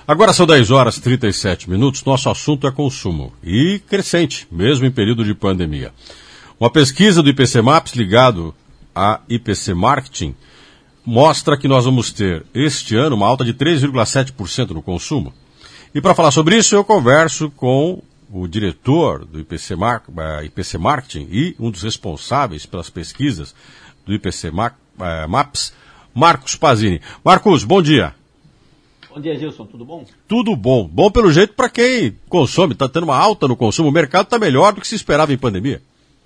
Agora são 10 horas e 37 minutos, nosso assunto é consumo, e crescente, mesmo em período de pandemia. Uma pesquisa do IPC Maps ligado à IPC Marketing mostra que nós vamos ter este ano uma alta de 3,7% no consumo. E para falar sobre isso eu converso com o diretor do IPC Marketing e um dos responsáveis pelas pesquisas do IPC Maps, Marcos Pazini. Marcos, bom dia. Bom dia, Gilson. Tudo bom? Tudo bom. Bom pelo jeito para quem consome. Está tendo uma alta no consumo. O mercado está melhor do que se esperava em pandemia.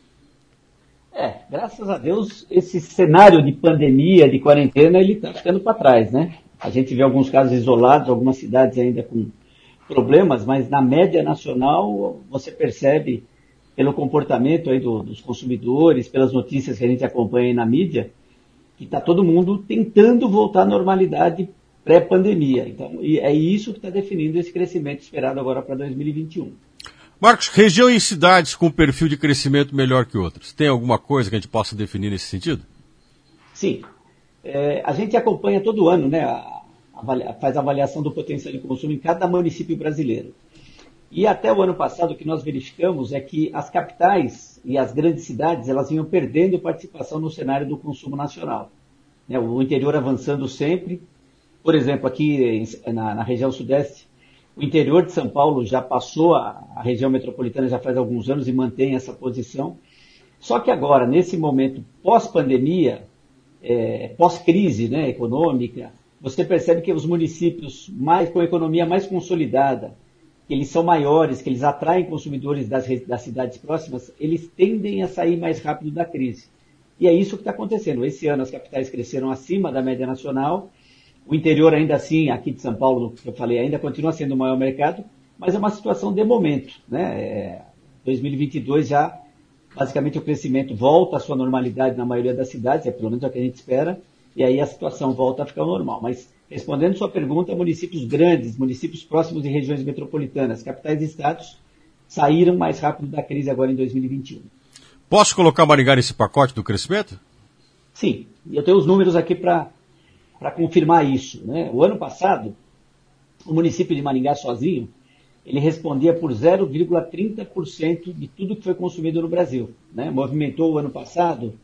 Graças a Deus, esse cenário de pandemia, de quarentena, ele está ficando para trás, né? A gente vê alguns casos isolados, algumas cidades ainda com problemas, mas na média nacional você percebe pelo comportamento aí dos consumidores, pelas notícias que a gente acompanha aí na mídia, que está todo mundo tentando voltar à normalidade pré-pandemia. Então, é isso que está definindo esse crescimento esperado agora para 2021. Marcos, região e cidades com perfil de crescimento melhor que outras, tem alguma coisa que a gente possa definir nesse sentido? Sim. A gente acompanha todo ano, né, faz a avaliação do potencial de consumo em cada município brasileiro. E até o ano passado o que nós verificamos é que as capitais e as grandes cidades elas vinham perdendo participação no cenário do consumo nacional. O interior avançando sempre. Por exemplo, aqui na região sudeste, o interior de São Paulo já passou a região metropolitana já faz alguns anos e mantém essa posição. Só que agora, nesse momento pós-pandemia, pós-crise, né, econômica, você percebe que os municípios com a economia mais consolidada, que eles são maiores, que eles atraem consumidores das cidades próximas, eles tendem a sair mais rápido da crise. E é isso que está acontecendo. Esse ano as capitais cresceram acima da média nacional. O interior ainda assim, aqui de São Paulo, que eu falei, ainda continua sendo o maior mercado, mas é uma situação de momento, né? 2022 já, basicamente o crescimento volta à sua normalidade na maioria das cidades, pelo menos é o que a gente espera, e aí a situação volta a ficar normal. Mas, respondendo sua pergunta, municípios grandes, municípios próximos de regiões metropolitanas, capitais e estados, saíram mais rápido da crise agora em 2021. Posso colocar Maringá nesse pacote do crescimento? Sim, e eu tenho os números aqui para confirmar isso, né? O ano passado, o município de Maringá sozinho, ele respondia por 0,30% de tudo que foi consumido no Brasil, né? Movimentou o ano passado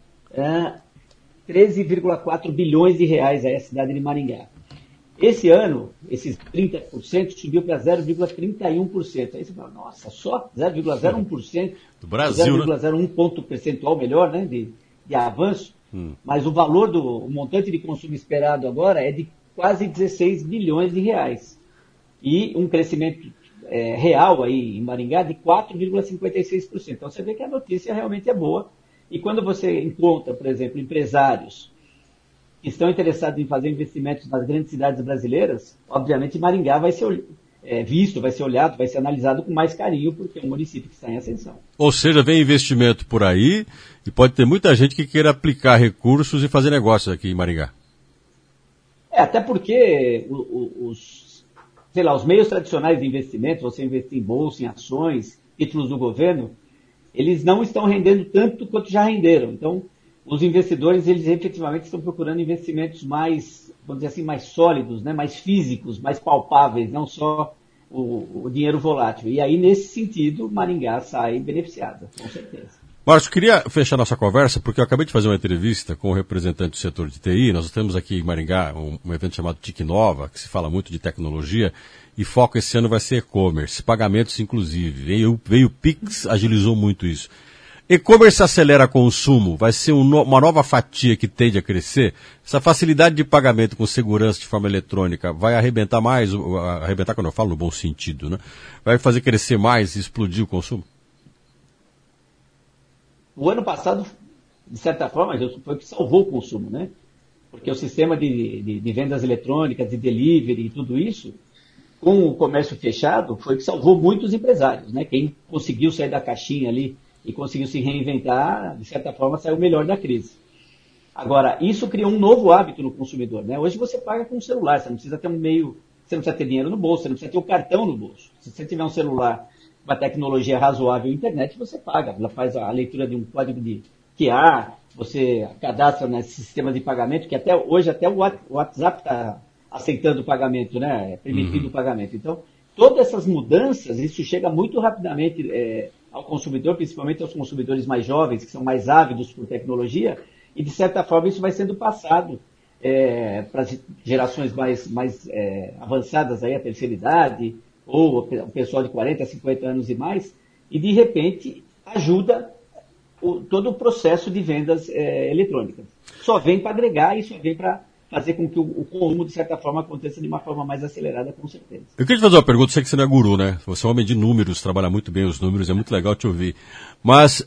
13,4 bilhões de reais aí a cidade de Maringá. Esse ano, esses 30% subiu para 0,31%. Aí você fala, nossa, só 0,01%? Do Brasil, 0,01 ponto percentual melhor, né, de avanço. Mas o valor o montante de consumo esperado agora é de quase 16 bilhões de reais. E um crescimento real aí em Maringá de 4,56%. Então você vê que a notícia realmente é boa. E quando você encontra, por exemplo, empresários que estão interessados em fazer investimentos nas grandes cidades brasileiras, obviamente Maringá vai ser visto, vai ser olhado, vai ser analisado com mais carinho, porque é um município que está em ascensão. Ou seja, vem investimento por aí e pode ter muita gente que queira aplicar recursos e fazer negócios aqui em Maringá. Até porque os meios tradicionais de investimento, você investir em bolsa, em ações, títulos do governo, eles não estão rendendo tanto quanto já renderam. Então, os investidores, eles efetivamente estão procurando investimentos mais, vamos dizer assim, mais sólidos, né, mais físicos, mais palpáveis, não só o dinheiro volátil. E aí, nesse sentido, Maringá sai beneficiada, com certeza. Márcio, queria fechar nossa conversa, porque eu acabei de fazer uma entrevista com o representante do setor de TI. Nós temos aqui em Maringá um evento chamado TIC Nova, que se fala muito de tecnologia, e foco esse ano vai ser e-commerce, pagamentos inclusive. Veio o Pix, agilizou muito isso. E-commerce acelera consumo, vai ser uma nova fatia que tende a crescer. Essa facilidade de pagamento com segurança de forma eletrônica vai arrebentar mais, arrebentar quando eu falo no bom sentido, né? Vai fazer crescer mais e explodir o consumo? O ano passado, de certa forma, foi o que salvou o consumo, né? Porque o sistema de vendas eletrônicas, de delivery e tudo isso, com o comércio fechado, foi o que salvou muitos empresários, né? Quem conseguiu sair da caixinha ali e conseguiu se reinventar, de certa forma, saiu melhor da crise. Agora, isso criou um novo hábito no consumidor, né? Hoje você paga com o celular, você não precisa ter você não precisa ter dinheiro no bolso, você não precisa ter o cartão no bolso. Se você tiver um celular, uma tecnologia razoável, internet, você paga. Ela faz a leitura de um código de QR, você cadastra nesse sistema de pagamento, que hoje até o WhatsApp está aceitando o pagamento, né? Permitindo o pagamento. Então, todas essas mudanças, isso chega muito rapidamente ao consumidor, principalmente aos consumidores mais jovens, que são mais ávidos por tecnologia, e de certa forma isso vai sendo passado para as gerações mais avançadas, aí, a terceira idade, ou o pessoal de 40, 50 anos e mais, e de repente ajuda todo o processo de vendas eletrônicas. Só vem para agregar e só vem para fazer com que o consumo, de certa forma, aconteça de uma forma mais acelerada, com certeza. Eu queria te fazer uma pergunta, sei que você não é guru, né? Você é um homem de números, trabalha muito bem os números, é muito legal te ouvir. Mas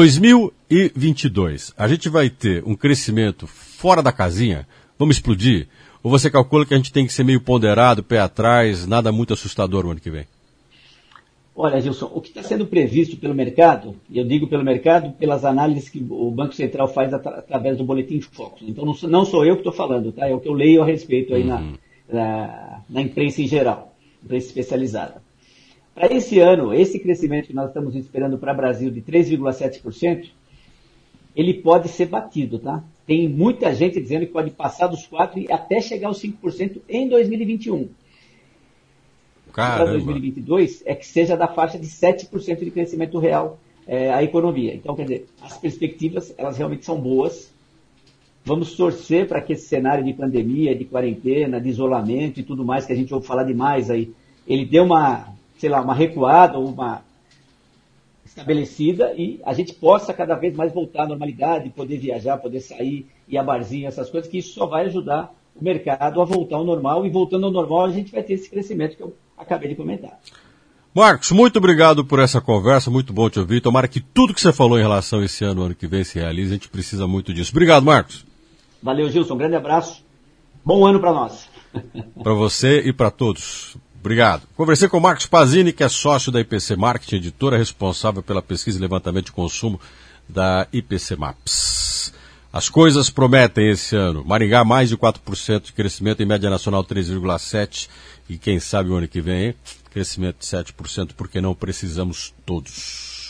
2022, a gente vai ter um crescimento fora da casinha? Vamos explodir? Ou você calcula que a gente tem que ser meio ponderado, pé atrás, nada muito assustador o ano que vem? Olha, Gilson, o que está sendo previsto pelo mercado, e eu digo pelo mercado, pelas análises que o Banco Central faz através do Boletim Focus. Então, não sou eu que estou falando, tá? É o que eu leio a respeito aí na imprensa em geral, imprensa especializada. Para esse ano, esse crescimento que nós estamos esperando para o Brasil de 3,7%, ele pode ser batido, tá? Tem muita gente dizendo que pode passar dos 4% e até chegar aos 5% em 2021. Para 2022 é que seja da faixa de 7% de crescimento real a economia. Então, quer dizer, as perspectivas, elas realmente são boas. Vamos torcer para que esse cenário de pandemia, de quarentena, de isolamento e tudo mais, que a gente ouve falar demais aí, ele dê uma recuada, uma estabelecida e a gente possa cada vez mais voltar à normalidade, poder viajar, poder sair, ir a barzinho, essas coisas, que isso só vai ajudar o mercado a voltar ao normal, e voltando ao normal a gente vai ter esse crescimento que eu acabei de comentar. Marcos, muito obrigado por essa conversa, muito bom te ouvir. Tomara que tudo que você falou em relação a esse ano que vem se realize, a gente precisa muito disso. Obrigado, Marcos. Valeu, Gilson, um grande abraço. Bom ano para nós. Para você e para todos. Obrigado. Conversei com o Marcos Pazini, que é sócio da IPC Marketing, editora responsável pela pesquisa e levantamento de consumo da IPC Maps. As coisas prometem esse ano. Maringá, mais de 4% de crescimento, em média nacional 3,7%. E quem sabe o ano que vem, crescimento de 7%, porque não precisamos todos.